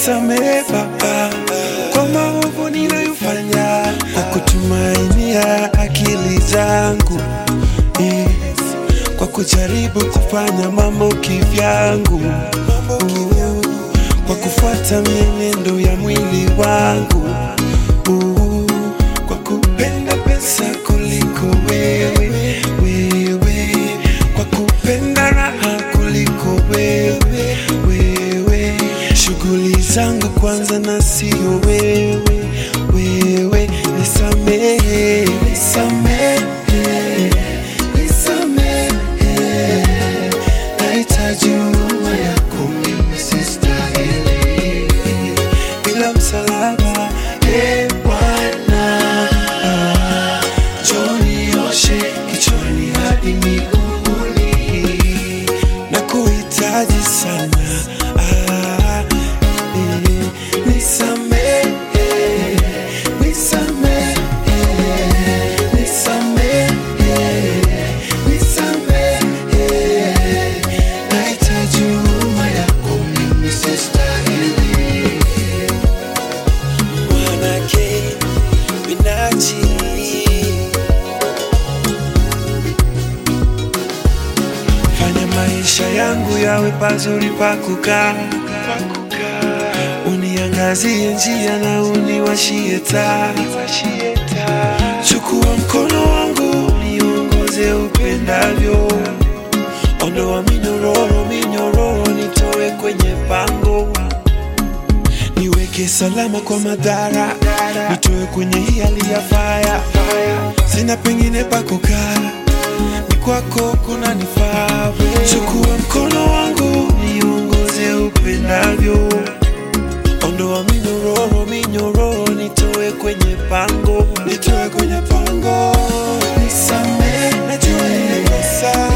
Nisamehe Baba kwa maovu ninayofanya, kwa kutumainia akili zangu, kwa kujaribu kufanya mambo kivyangu, kwa kufuata mienendo ya mwili wangu, kwa kupenda pesa kuliko wewe, kwa kupenda raha kuliko wewe, shughuli zangu kwanza na sio wewe. Nisamehe, nahitaji huruma yako, mimi sistahili. Bila msalaba, Bwana, njoo nioshe kichwani hadi miguuni, nakuhitaji sana. Fanya maisha yangu yawe pazuri pa kukaa, uniangazie njia na uniwashie taa. Chukua mkono wangu niongoze upendavyo, ondoa minyororo nitoe kwenye pango, niweke salama kwa madhara, nitoe kwenye hii hali ya fire. Sina pengine pa kukaa, ni kwako kunanifaa. Chukua mkono wangu niongoze upendavyo, ondoa minyororo nitoe kwenye pango, nisamehe, najua nimekosa,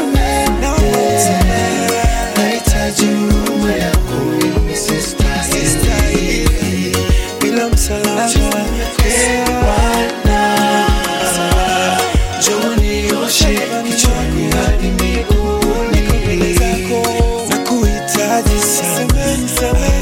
nahitaji huruma yako, mimi sistahili. Bila msalaba, Bwana, njoo nioshe kichwani hadi miguuni, nakuhitaji sana.